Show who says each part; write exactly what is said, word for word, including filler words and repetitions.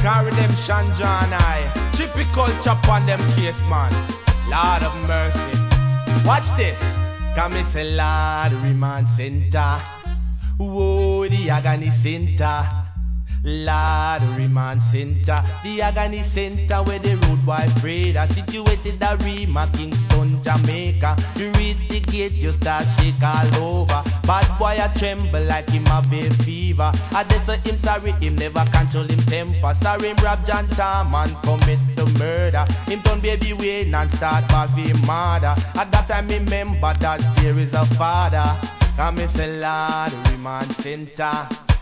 Speaker 1: African redemption, John I. Chippy culture upon them case, man. Lord of mercy. Watch this. Come me say Lord Remand Center. Whoa, the agony center. Lord Remand Center. The agony center where the road boy afraid are situated at Rema, Kingston, Jamaica. You reach the gate, you start shake all over. Bad boy a tremble like him have a fever. I just say him sorry, him never control him temper. Sorry him rob John Tom and commit the murder. Him turn baby Wayne and start ball for him mother. At that time remember that there is a father. Come me say Lord Remand Center.